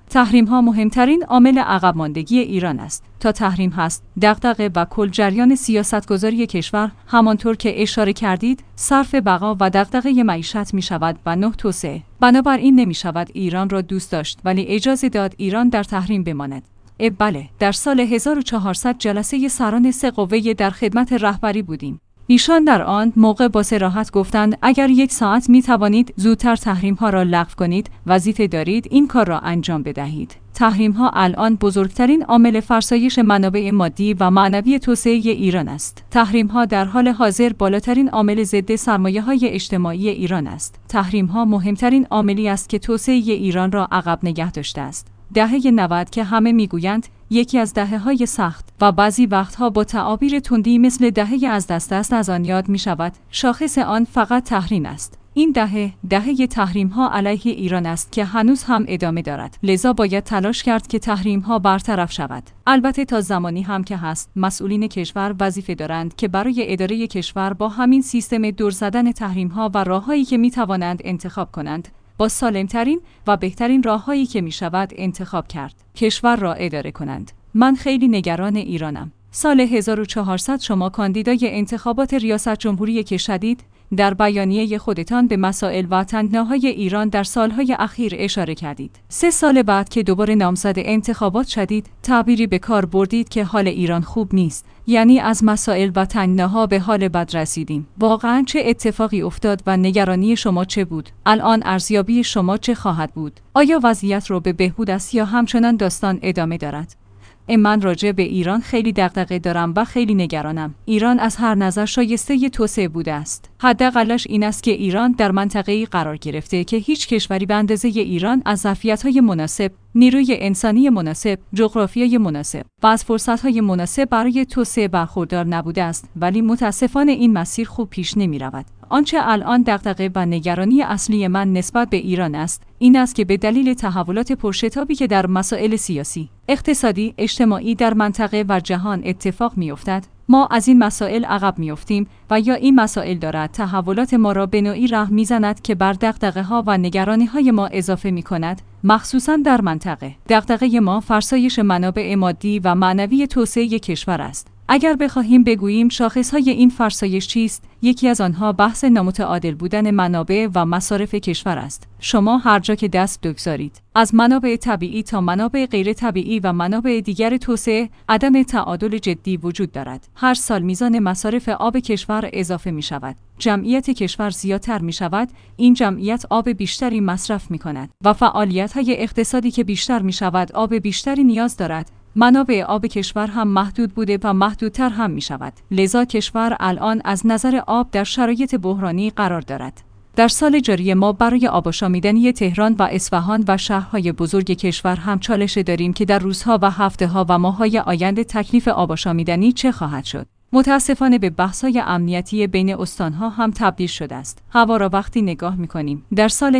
تحریم‌ها مهمترین عامل عقب ماندگی ایران است. تا تحریم هست، دغدغه و کل جریان سیاستگذاری کشور همانطور که اشاره کردید، صرف بقا و دغدغه معیشت می‌شود و نه توسعه. بنابراین نمی‌شود ایران را دوست داشت ولی اجازه داد ایران در تحریم بماند. بله، در سال 1400 جلسه سران 3 قوه در خدمت رهبری بودیم. ایشان در آن موقع با صراحت گفتند اگر 1 ساعت می توانید زودتر تحریم ها را لغو کنید، وظیفه دارید این کار را انجام بدهید. تحریم ها الان بزرگترین عامل فرسایش منابع مادی و معنوی توسعه ایران است. تحریم ها در حال حاضر بالاترین عامل ضد سرمایه های اجتماعی ایران است. تحریم ها مهمترین عاملی است که توسعه ایران را عقب نگه داشته است. دهه 90 که همه میگویند یکی از دهه‌های سخت و بعضی وقتها با تعابیر تندی مثل دهه از دست از آن یاد می شود، شاخص آن فقط تحریم است. این دهه تحریم‌ها علیه ایران است که هنوز هم ادامه دارد. لذا باید تلاش کرد که تحریم‌ها برطرف شود. البته تا زمانی هم که هست، مسئولین کشور وظیفه دارند که برای اداره کشور با همین سیستم دور زدن تحریم‌ها و راه‌هایی که می‌توانند انتخاب کنند، با سالمترین و بهترین راه‌هایی که می‌شود انتخاب کرد، کشور را اداره کنند. من خیلی نگران ایرانم. سال 1400 شما کاندیدای انتخابات ریاست جمهوری که شدید، در بیانیه خودتان به مسائل و تنگناهای ایران در سالهای اخیر اشاره کردید. 3 سال بعد که دوباره نامزد انتخابات شدید، تعبیری به کار بردید که حال ایران خوب نیست. یعنی از مسائل و تنگناها به حال بد رسیدیم. واقعاً چه اتفاقی افتاد و نگرانی شما چه بود؟ الان ارزیابی شما چه خواهد بود؟ آیا وضعیت رو به بهبود است یا همچنان داستان ادامه دارد؟ من راجع به ایران خیلی دغدغه دارم و خیلی نگرانم. ایران از هر نظر شایسته توسعه بوده است. حداقلش این است که ایران در منطقه‌ای قرار گرفته که هیچ کشوری به اندازه ایران از ظرفیت‌های مناسب، نیروی انسانی مناسب، جغرافیای مناسب و از فرصت‌های مناسب برای توسعه برخوردار نبوده است، ولی متأسفانه این مسیر خوب پیش نمی‌رود. آنچه الان دغدغه و نگرانی اصلی من نسبت به ایران است، این است که به دلیل تحولات پرشتابی که در مسائل سیاسی، اقتصادی، اجتماعی در منطقه و جهان اتفاق می‌افتد، ما از این مسائل عقب می‌افتیم و یا این مسائل دارد تحولات ما را به نوعی ره می‌زند که بر دغدغه‌ها و نگرانی‌های ما اضافه می‌کند، مخصوصاً در منطقه. دغدغه ما فرسایش منابع مادی و معنوی توسعه کشور است. اگر بخواهیم بگوییم شاخص‌های این فرسایش چیست، یکی از آنها بحث نامتعادل بودن منابع و مصارف کشور است. شما هر جا که دست بگذارید، از منابع طبیعی تا منابع غیر طبیعی و منابع دیگر توسعه، عدم تعادل جدی وجود دارد. هر سال میزان مصارف آب کشور اضافه می شود. جمعیت کشور زیادتر می شود، این جمعیت آب بیشتری مصرف می کند و فعالیت‌های اقتصادی که بیشتر می شود آب بیشتری نیاز دارد. منابع آب کشور هم محدود بوده و محدودتر هم می شود. لذا کشور الان از نظر آب در شرایط بحرانی قرار دارد. در سال جاری ما برای آب آشامیدنی تهران و اصفهان و شهرهای بزرگ کشور هم چالش داریم که در روزها و هفته‌ها و ماه‌های آینده تکلیف آب آشامیدنی چه خواهد شد. متاسفانه به بحث‌های امنیتی بین استان‌ها هم تبدیل شده است. هوا را وقتی نگاه می‌کنیم، در سال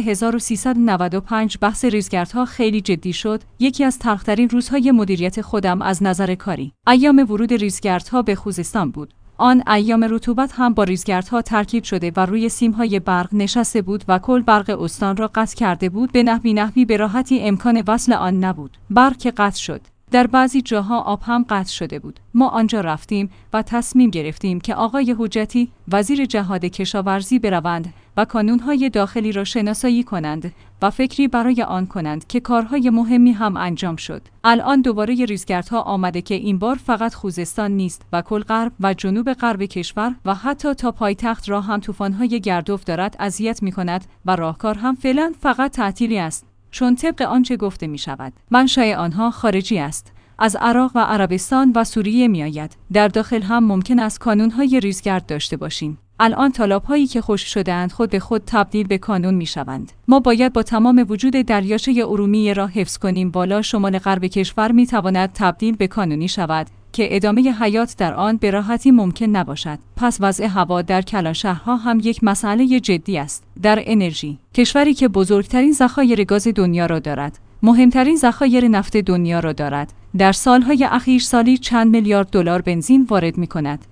1395 بحث ریزگردها خیلی جدی شد. یکی از تلخ‌ترین روزهای مدیریت خودم از نظر کاری، ایام ورود ریزگردها به خوزستان بود. آن ایام رطوبت هم با ریزگردها ترکیب شده و روی سیم‌های برق نشسته بود و کل برق استان را قطع کرده بود. به نحوی به راحتی امکان وصل آن نبود. برق قطع شد. در بعضی جاها آب هم قطع شده بود. ما آنجا رفتیم و تصمیم گرفتیم که آقای حجتی وزیر جهاد کشاورزی بروند و کانونهای داخلی را شناسایی کنند و فکری برای آن کنند که کارهای مهمی هم انجام شد. الان دوباره ریزگردها آمده که این بار فقط خوزستان نیست و کل غرب و جنوب غرب کشور و حتی تا پایتخت را هم طوفان‌های گردوف دارد اذیت می‌کند و راهکار هم فعلا فقط تعطیلی است. چون طبق آنچه گفته می شود، منشأ آنها خارجی است. از عراق و عربستان و سوریه می آید. در داخل هم ممکن است کانونهای ریزگرد داشته باشیم. الان تالاب‌هایی که خشک شده‌اند خود به خود تبدیل به کانون می‌شوند. ما باید با تمام وجود دریاچه ارومیه را حفظ کنیم. بالا شمال غرب کشور می‌تواند تبدیل به کانونی شود که ادامه حیات در آن به راحتی ممکن نباشد. پس وضع هوا در کلانشهرها هم یک مسئله جدی است. در انرژی، کشوری که بزرگترین ذخایر گاز دنیا را دارد، مهمترین ذخایر نفت دنیا را دارد، در سالهای اخیر سالی چند میلیارد دلار بنزین وارد می‌کند.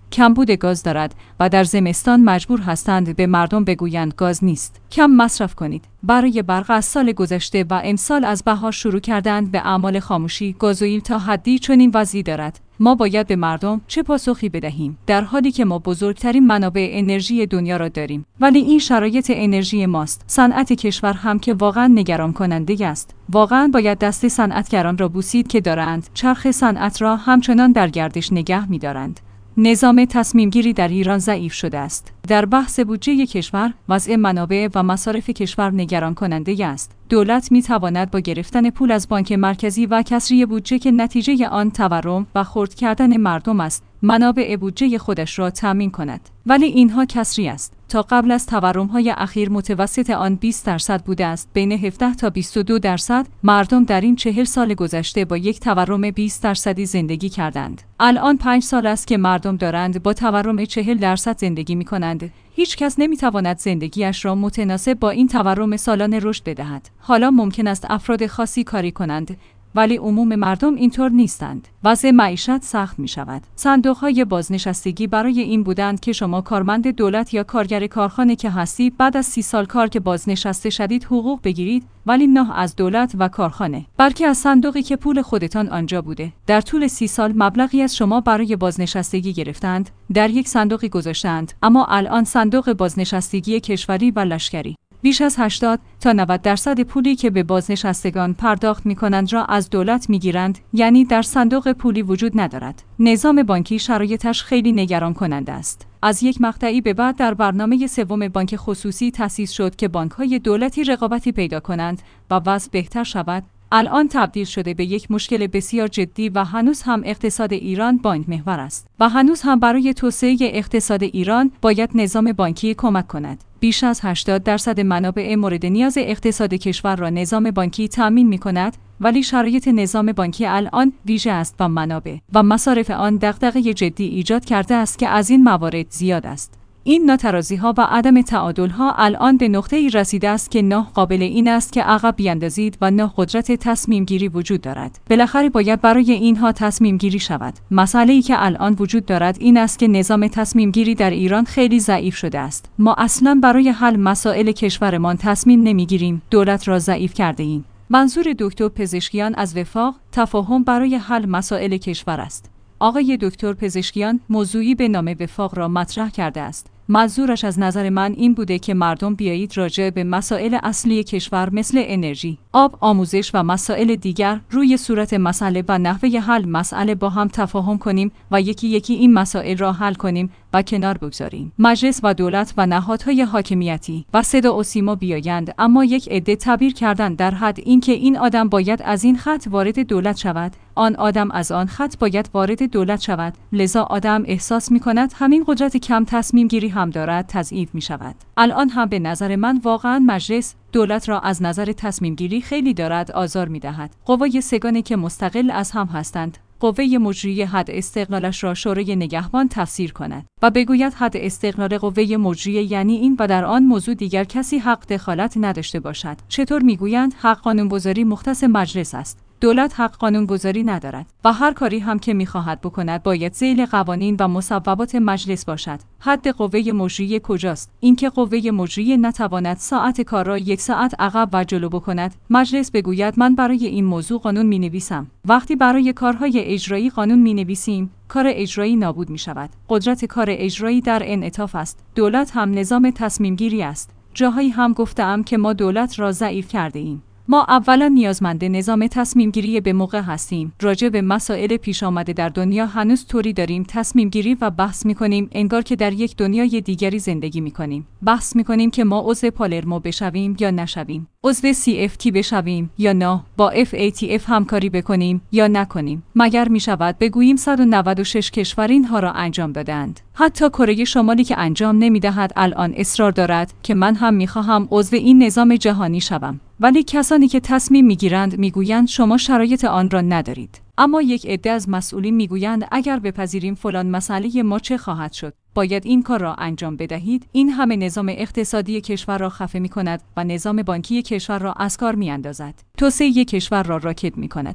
کمبود گاز دارد و در زمستان مجبور هستند به مردم بگویند گاز نیست. کم مصرف کنید. برای برق از سال گذشته و امسال از بهار شروع کردند به اعمال خاموشی. گازوئیل تا حدی چنین وضعی دارد. ما باید به مردم چه پاسخی بدهیم در حالی که ما بزرگترین منابع انرژی دنیا را داریم؟ ولی این شرایط انرژی ماست. صنعت کشور هم که واقعا نگران کننده است. واقعا باید دست صنعتگران را بوسید که دارند چرخ صنعت را همچنان در گردش نگه می‌دارند. نظام تصمیم‌گیری در ایران ضعیف شده است. در بحث بودجه کشور، وضع منابع و مصارف کشور نگران کننده است. دولت می‌تواند با گرفتن پول از بانک مرکزی و کسری بودجه که نتیجه آن تورم و خرد کردن مردم است، منابع بودجه خودش را تامین کند. ولی اینها کسری است. تا قبل از تورم‌های اخیر متوسط آن 20% بوده است. بین 17 تا 22% مردم در این 40 سال گذشته با یک تورم 20% زندگی کردند. الان 5 سال است که مردم دارند با تورم 40% زندگی می‌کنند. هیچ کس نمی‌تواند زندگیش را متناسب با این تورم سالانه رشد بدهد. حالا ممکن است افراد خاصی کاری کنند، ولی عموم مردم اینطور نیستند. وضع معیشت سخت می شود. صندوق‌های بازنشستگی برای این بودند که شما کارمند دولت یا کارگر کارخانه که هستید بعد از 30 سال کار که بازنشسته شدید حقوق بگیرید، ولی نه از دولت و کارخانه، بلکه از صندوقی که پول خودتان آنجا بوده. در طول 30 سال مبلغی از شما برای بازنشستگی گرفتند، در یک صندوقی گذاشتند، اما الان صندوق بازنشستگی کشوری و لشکری بیش از 80 تا 90% پولی که به بازنشستگان پرداخت می‌کنند را از دولت می‌گیرند، یعنی در صندوق پولی وجود ندارد. نظام بانکی شرایطش خیلی نگران کننده است. از یک مقطعی به بعد در برنامه سوم بانک خصوصی تأسیس شد که بانک‌های دولتی رقابتی پیدا کنند و وضع بهتر شود. الان تبدیل شده به یک مشکل بسیار جدی و هنوز هم اقتصاد ایران بانک محور است و هنوز هم برای توسعه اقتصاد ایران باید نظام بانکی کمک کند. بیش از 80% منابع مورد نیاز اقتصاد کشور را نظام بانکی تامین می‌کند، ولی شرایط نظام بانکی الان ویژه است و منابع و مصارف آن دغدغه جدی ایجاد کرده است که از این موارد زیاد است. این ناترازی‌ها و عدم تعادل‌ها الان به نقطه‌ای رسیده است که نه قابل این است که عقب بیاندازید و نه قدرت تصمیم گیری وجود دارد. بالاخره باید برای اینها تصمیم گیری شود. مسئله‌ای که الان وجود دارد این است که نظام تصمیم گیری در ایران خیلی ضعیف شده است. ما اصلاً برای حل مسائل کشورمان تصمیم نمی‌گیریم. دولت را ضعیف کرده‌ایم. منظور دکتر پزشکیان از وفاق، تفاهم برای حل مسائل کشور است. آقای دکتر پزشکیان موضوعی به نام وفاق را مطرح کرده است. منظورش از نظر من این بوده که مردم بیایید راجع به مسائل اصلی کشور مثل انرژی، آب، آموزش و مسائل دیگر روی صورت مسئله و نحوه حل مسئله با هم تفاهم کنیم و یکی یکی این مسائل را حل کنیم و کنار بگذاریم. مجلس و دولت و نهادهای حاکمیتی و صدا و سیما بیایند، اما یک عده تعبیر کردن در حد اینکه این آدم باید از این خط وارد دولت شود، آن آدم از آن خط باید وارد دولت شود، لذا آدم احساس می‌کند همین قدرت کم تصمیم گیری هم دارد تضعیف می‌شود. الان هم به نظر من واقعاً مجلس دولت را از نظر تصمیم گیری خیلی دارد آزار می‌دهد. قوای سگانی که مستقل از هم هستند، قوه مجریه حد استقلالش را شورای نگهبان تفسیر کند و بگوید حد استقلال قوه مجریه یعنی این و در آن موضوع دیگر کسی حق دخالت نداشته باشد. چطور میگویند حق قانونگذاری مختص مجلس است؟ دولت حق قانونگذاری ندارد و هر کاری هم که می‌خواهد بکند باید ذیل قوانین و مصوبات مجلس باشد. حد قوه مجریه کجاست؟ اینکه قوه مجریه نتواند ساعت کار را 1 ساعت عقب و جلو بکند. مجلس بگوید من برای این موضوع قانون می‌نویسم. وقتی برای کارهای اجرایی قانون می‌نویسیم، کار اجرایی نابود می‌شود. قدرت کار اجرایی در انعطاف است. دولت هم نظام تصمیم گیری است. جاهایی هم گفتم که ما دولت را ضعیف کرده ایم. ما اولا نیازمند نظام تصمیم گیری به موقع هستیم. راجع به مسائل پیش آمده در دنیا هنوز طوری داریم تصمیم گیری و بحث می‌کنیم انگار که در یک دنیای دیگری زندگی می‌کنیم. بحث می‌کنیم که ما عضو پالرمو بشویم یا نشویم. عضو CFT بشویم یا نه، با FATF همکاری بکنیم یا نکنیم. مگر می‌شود بگوییم 196 کشور اینها را انجام دادند. حتی کره شمالی که انجام نمی‌دهد الان اصرار دارد که من هم می‌خواهم عضو این نظام جهانی شوم. ولی کسانی که تصمیم می‌گیرند می‌گویند شما شرایط آن را ندارید. اما یک عده از مسئولین می‌گویند اگر بپذیریم فلان مسئله ما چه خواهد شد؟ باید این کار را انجام بدهید. این همه نظام اقتصادی کشور را خفه می‌کند و نظام بانکی کشور را از کار می‌اندازد. توسعه کشور را راکد می‌کند.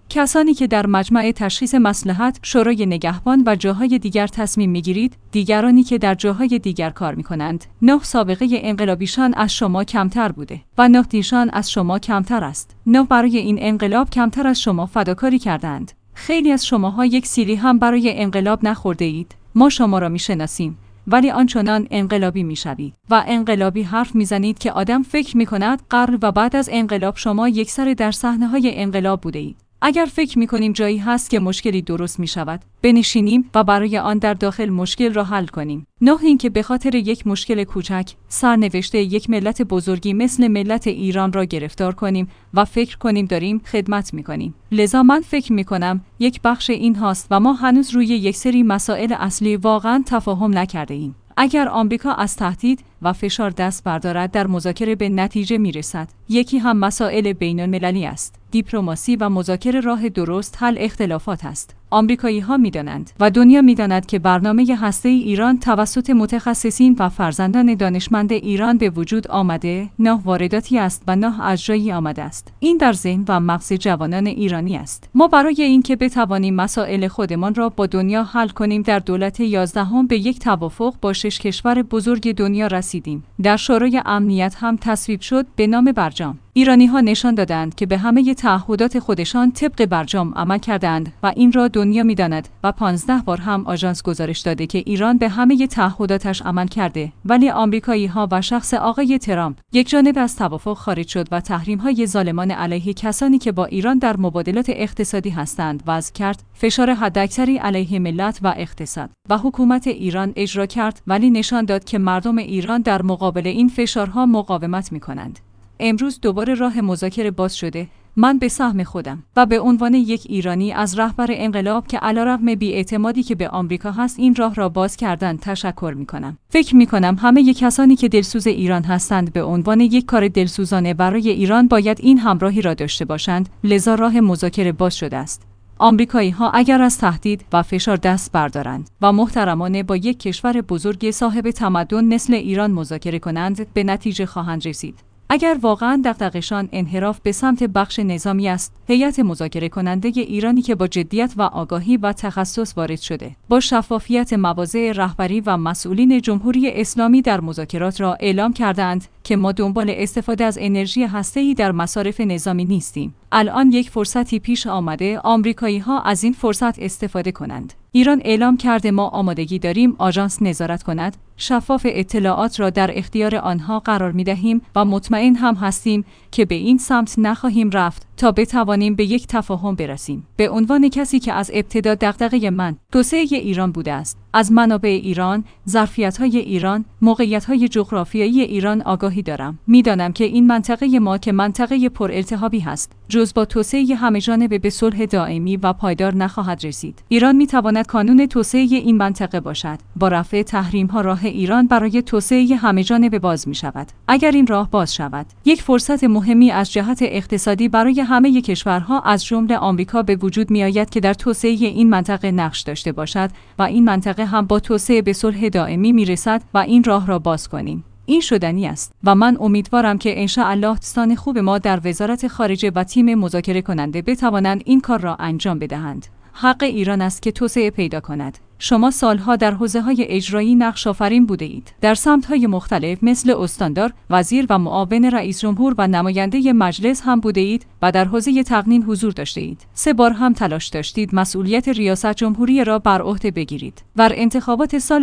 کسانی که در مجمع تشخیص مصلحت، شورای نگهبان و جاهای دیگر تصمیم میگیرید، دیگرانی که در جاهای دیگر کار میکنند. 9 سابقه انقلابیشان از شما کمتر بوده و 9 دیشان از شما کمتر است. 9 برای این انقلاب کمتر از شما فداکاری کردند. خیلی از شماها یک سیلی هم برای انقلاب نخورده اید. ما شما را میشناسیم، ولی آنچنان انقلابی میشوید و انقلابی حرف میزنید که آدم فکر میکند قبل و بعد از انقلاب شما یکسره در صحنه‌های انقلاب بوده اید. اگر فکر میکنیم جایی هست که مشکلی درست میشود، بنشینیم و برای آن در داخل مشکل را حل کنیم. نه اینکه به خاطر یک مشکل کوچک سرنوشت یک ملت بزرگی مثل ملت ایران را گرفتار کنیم و فکر کنیم داریم خدمت میکنیم. لذا من فکر میکنم یک بخش این هاست و ما هنوز روی یک سری مسائل اصلی واقعا تفاهم نکرده ایم. اگر آمریکا از تهدید و فشار دست بردارد در مذاکره به نتیجه میرسد. یکی هم مسائل بین المللی است. دیپلماسی و مذاکره راه درست حل اختلافات است. آمریکایی‌ها می‌دانند و دنیا می‌داند که برنامه هسته‌ای ایران توسط متخصصین و فرزندان دانشمند ایران به وجود آمده، نه وارداتی است و نه از جایی آمده است. این در ذهن و مغز جوانان ایرانی است. ما برای اینکه بتوانیم مسائل خودمان را با دنیا حل کنیم در دولت 11 به یک توافق با 6 کشور بزرگ دنیا رسیدیم. در شورای امنیت هم تصویب شد به نام برجام. ایرانی‌ها نشان دادند که به همه تعهدات خودشان طبق برجام عمل کردند و این را دنیا می‌داند و 15 بار هم آژانس گزارش داده که ایران به همه تعهداتش عمل کرده. ولی آمریکایی‌ها و شخص آقای ترامپ یکجانبه از توافق خارج شد و تحریم‌های ظالمانه علیه کسانی که با ایران در مبادلات اقتصادی هستند وضع کرد. فشار حداکثری علیه ملت و اقتصاد و حکومت ایران اجرا کرد، ولی نشان داد که مردم ایران در مقابل این فشارها مقاومت می‌کنند. امروز دوباره راه مذاکره باز شده. من به سهم خودم و به عنوان یک ایرانی از رهبر انقلاب که علیرغم بی‌اعتمادی که به آمریکا هست این راه را باز کردن تشکر می‌کنم. فکر می‌کنم همه کسانی که دلسوز ایران هستند به عنوان یک کار دلسوزانه برای ایران باید این همراهی را داشته باشند. لذا راه مذاکره باز شده است. آمریکایی‌ها اگر از تهدید و فشار دست بردارند و محترمانه با یک کشور بزرگ صاحب تمدن مثل ایران مذاکره کنند، به نتیجه خواهند رسید. اگر واقعاً دغدغه‌شان انحراف به سمت بخش نظامی است، هیئت مذاکره کننده ایرانی که با جدیت و آگاهی و تخصص وارد شده، با شفافیت مواضع رهبری و مسئولین جمهوری اسلامی در مذاکرات را اعلام کردند که ما دنبال استفاده از انرژی هسته‌ای در مصارف نظامی نیستیم. الان یک فرصتی پیش آمده آمریکایی‌ها از این فرصت استفاده کنند. ایران اعلام کرده ما آمادگی داریم آژانس نظارت کند، شفاف اطلاعات را در اختیار آنها قرار می‌دهیم و مطمئن هم هستیم که به این سمت نخواهیم رفت تا بتوانیم به یک تفاهم برسیم. به عنوان کسی که از ابتدا دغدغه من توسعه ایران بوده است، از منابع ایران، ظرفیت‌های ایران، موقعیت‌های جغرافیایی ایران آگاهی دارم. می‌دانم که این منطقه ما که منطقه پرالتهابی هست، جز با توسعه همه‌جانبه به صلح دائمی و پایدار نخواهد رسید. ایران می‌تواند کانون توسعه این منطقه باشد. با رفع تحریم‌ها راه ایران برای توسعه همه‌جانبه باز می‌شود. اگر این راه باز شود، یک فرصت مهمی از جهت اقتصادی برای همه کشورها از جمله آمریکا به وجود می‌آید که در توسعه این منطقه نقش داشته باشد و این منطقه هم با توسعه به صلح دائمی می‌رسد و این راه را باز کنیم. این شدنی است و من امیدوارم که انشاءالله دوستان خوب ما در وزارت خارجه و تیم مذاکره کننده بتوانند این کار را انجام بدهند. حق ایران است که توسعه پیدا کند. شما سالها در حوزه‌های اجرایی نقش آفرین بوده اید. در سمت‌های مختلف مثل استاندار، وزیر و معاون رئیس جمهور و نماینده مجلس هم بوده اید و در حوزه تقنین حضور داشته اید. 3 بار هم تلاش داشتید مسئولیت ریاست جمهوری را بر عهده بگیرید. در انتخابات سال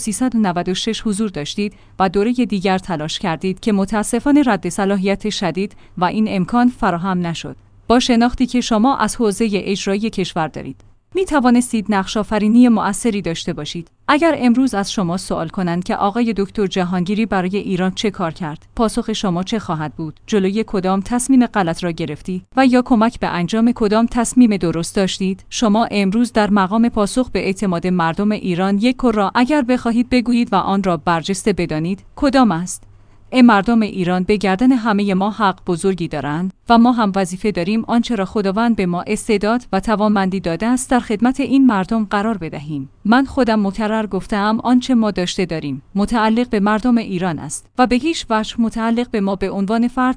1396 حضور داشتید و دوره دیگر تلاش کردید که متاسفانه رد صلاحیت شدید و این امکان فراهم نشد. با شناختی که شما از حوزه اجرایی کشور دارید، می توانستید نقش آفرینی مؤثری داشته باشید. اگر امروز از شما سوال کنند که آقای دکتر جهانگیری برای ایران چه کار کرد، پاسخ شما چه خواهد بود؟ جلوی کدام تصمیم غلط را گرفتی و یا کمک به انجام کدام تصمیم درست داشتید؟ شما امروز در مقام پاسخ به اعتماد مردم ایران یک کار را اگر بخواهید بگویید و آن را برجسته بدانید، کدام است؟ مردم ایران به گردن همه ما حق بزرگی دارند و ما هم وظیفه داریم آنچه را خداوند به ما استعداد و توانمندی داده است در خدمت این مردم قرار بدهیم. من خودم مکرر گفتم آنچه ما داشته داریم متعلق به مردم ایران است و به هیچ وجه متعلق به ما به عنوان فرد نیست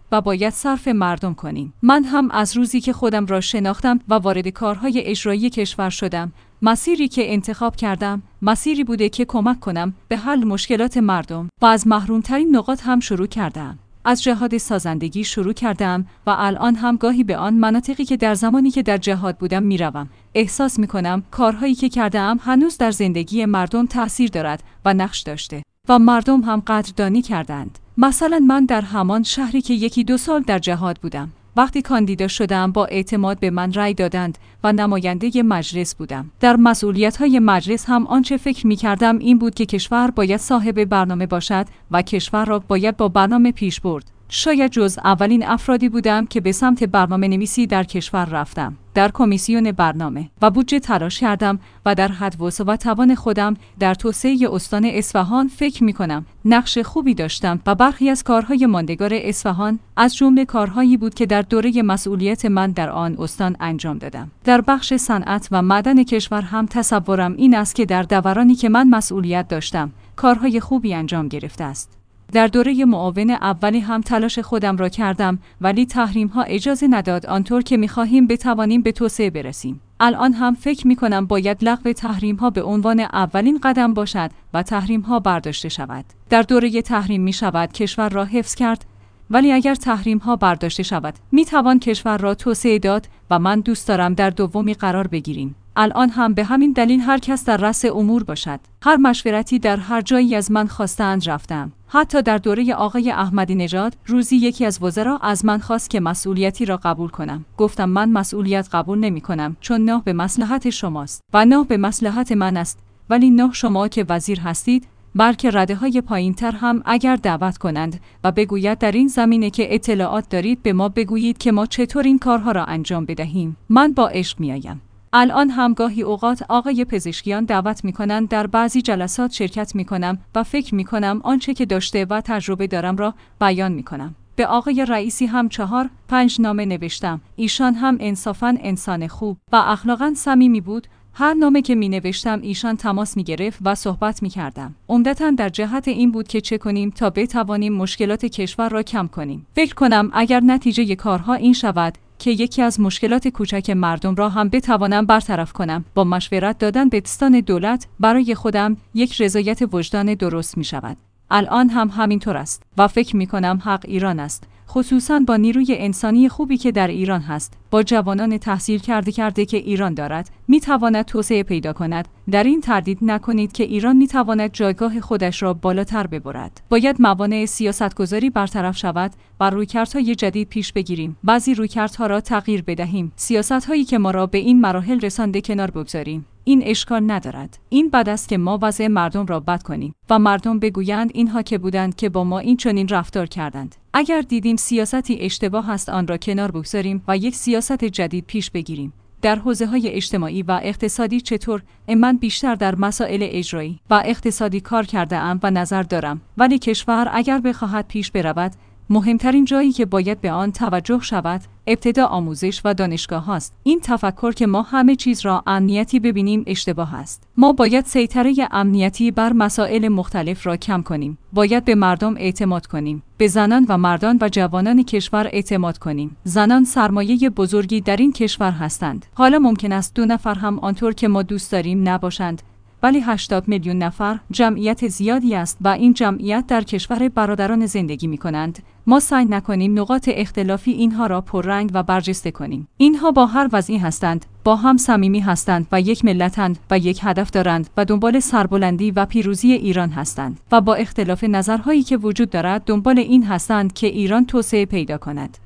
و باید صرف مردم کنیم. من هم از روزی که خودم را شناختم و وارد کارهای اجرایی کشور شدم، مسیری که انتخاب کردم، مسیری بوده که کمک کنم به حل مشکلات مردم و از محرومترین نقاط هم شروع کردم. از جهاد سازندگی شروع کردم و الان هم گاهی به آن مناطقی که در زمانی که در جهاد بودم میروم. احساس میکنم کارهایی که کردم هنوز در زندگی مردم تأثیر دارد و نقش داشته و مردم هم قدردانی کردند. مثلا من در همان شهری که 1-2 سال در جهاد بودم، وقتی کاندیدا شدم با اعتماد به من رأی دادند و نماینده مجلس بودم. در مسئولیت‌های مجلس هم آنچه فکر می‌کردم این بود که کشور باید صاحب برنامه باشد و کشور را باید با برنامه پیش برد. شاید جز اولین افرادی بودم که به سمت برنامه‌نویسی در کشور رفتم. در کمیسیون برنامه و بودجه تلاش کردم و در حد و توان خودم در توسعه استان اصفهان فکر می‌کنم نقش خوبی داشتم و برخی از کارهای ماندگار اصفهان از جمله کارهایی بود که در دوره مسئولیت من در آن استان انجام دادم. در بخش صنعت و معدن کشور هم تصورم این است که در دورانی که من مسئولیت داشتم کارهای خوبی انجام گرفته است. در دوره معاون اولی هم تلاش خودم را کردم، ولی تحریم‌ها اجازه نداد آنطور که می‌خواهیم بتوانیم به توسعه برسیم. الان هم فکر می‌کنم باید لغو تحریم‌ها به عنوان اولین قدم باشد و تحریم‌ها برداشته شود. در دوره تحریم می‌شود کشور را حفظ کرد، ولی اگر تحریم‌ها برداشته شود می‌توان کشور را توسعه داد و من دوست دارم در دومی قرار بگیریم. الان هم به همین دلیل هر کس در رأس امور باشد. هر مشورتی در هر جایی از من خواستند رفتم. حتی در دوره آقای احمدی نژاد روزی یکی از وزرا از من خواست که مسئولیتی را قبول کنم. گفتم من مسئولیت قبول نمی کنم چون نه به مصلحت شماست و نه به مصلحت من است، ولی نه شما که وزیر هستید بلکه رده‌های پایین‌تر هم اگر دعوت کنند و بگوید در این زمینه که اطلاعات دارید به ما بگویید که ما چطور این کارها را انجام بدهیم. من با عشق میایم. الان هم گاهی اوقات آقای پزشکیان دعوت میکنند در بعضی جلسات شرکت میکنم و فکر میکنم آنچه که داشته و تجربه دارم را بیان میکنم. به آقای رئیسی هم 4-5 نامه نوشتم. ایشان هم انصافاً انسان خوب و اخلاقاً صمیمی بود. هر نامه که می نوشتم ایشان تماس می گرفت و صحبت می کردم. عمدتاً در جهت این بود که چه کنیم تا بتوانیم مشکلات کشور را کم کنیم. فکر کنم اگر نتیجه کارها این شود که یکی از مشکلات کوچک مردم را هم بتوانم برطرف کنم، با مشورت دادن به دستان دولت برای خودم یک رضایت وجدان درست می شود. الان هم همینطور است و فکر می کنم حق ایران است، خصوصاً با نیروی انسانی خوبی که در ایران هست، با جوانان تحصیل کرده که ایران دارد، می تواند توسعه پیدا کند. در این تردید نکنید که ایران می تواند جایگاه خودش را بالاتر ببرد. باید موانع سیاستگذاری برطرف شود و رویکردهای جدید پیش بگیریم. بعضی رویکردها را تغییر بدهیم. سیاست‌هایی که ما را به این مراحل رسانده کنار بگذاریم. این اشکال ندارد. این بد است که ما وضع مردم را بد کنیم و مردم بگویند اینها که بودند که با ما این چنین رفتار کردند. اگر دیدیم سیاستی اشتباه است آن را کنار بگذاریم و یک سیاست جدید پیش بگیریم. در حوزه‌های اجتماعی و اقتصادی چطور؟ من بیشتر در مسائل اجرایی و اقتصادی کار کرده‌ام و نظر دارم، ولی کشور اگر بخواهد پیش برود مهمترین جایی که باید به آن توجه شود ابتدا آموزش و دانشگاه هاست. این تفکر که ما همه چیز را امنیتی ببینیم اشتباه است. ما باید سیطره امنیتی بر مسائل مختلف را کم کنیم. باید به مردم اعتماد کنیم. به زنان و مردان و جوانان کشور اعتماد کنیم. زنان سرمایه بزرگی در این کشور هستند. حالا ممکن است 2 نفر هم آنطور که ما دوست داریم نباشند، ولی 80 میلیون نفر جمعیت زیادی است و این جمعیت در کشور برادران زندگی می کنند. ما سعی نکنیم نقاط اختلافی اینها را پررنگ و برجسته کنیم. اینها با هر وضعی هستند، با هم صمیمی هستند و یک ملتند و یک هدف دارند و دنبال سربلندی و پیروزی ایران هستند و با اختلاف نظرهایی که وجود دارد دنبال این هستند که ایران توسعه پیدا کند.